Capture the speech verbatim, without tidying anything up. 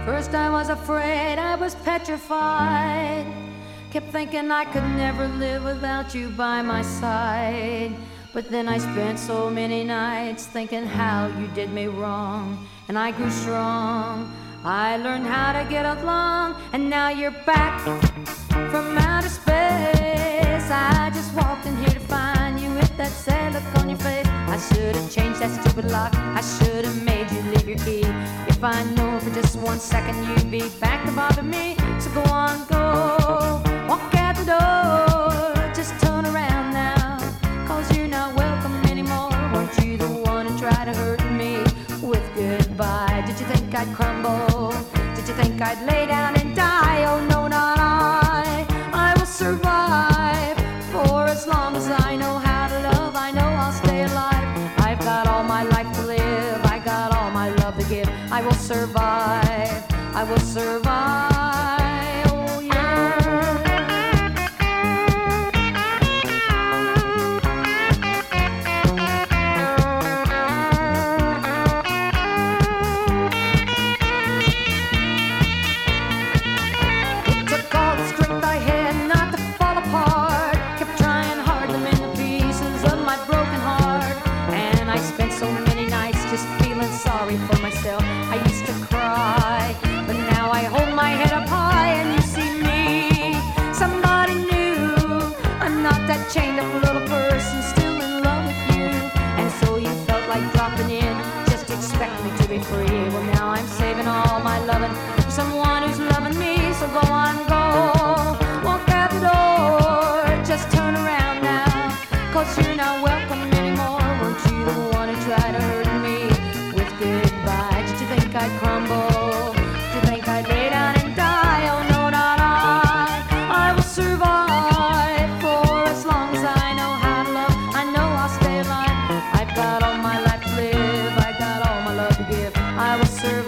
First I was afraid, I was petrified. Kept thinking I could never live without you by my side. But then I spent so many nights thinking how you did me wrong. And I grew strong, I learned how to get along. And now you're back from outer space. I just walked in here to find you with that sad look on your face. I should have changed that stupid lock, I should have made you leave your key. If I know for just one second you'd be back to bother me. So go on, go, walk out the door. Just turn around now, cause you're not welcome anymore. Weren't you the one who tried to hurt me with goodbye? Did you think I'd crumble? Did you think I'd lay down and die? Oh no, not I, I will survive. For as long as I know how to love, I know I'll stay alive. I've got all my life to live, I got all my love to give. I will survive, I will survive, oh yeah. It took all the strength I had not to fall apart. Kept trying hard to mend the pieces of my broken heart. And I spent so many nights just feeling sorry for myself. I used to cry, but now I hold my head up high and you see me, somebody new. I'm not that chained up little person still in love with you. And so you felt like dropping in, just expect me to be free. Well now I'm saving all my loving for someone who's loving me. So go on, go, walk out the door. Just turn around now, cause you're not welcome anymore. Weren't you the one who tried to hurt me with goodbye? Did you think I'd crumble? Did you think I'd lay down and die? Oh no, not I, I will survive. For as long as I know how to love, I know I'll stay alive. I've got all my life to live, I got all my love to give. I will survive.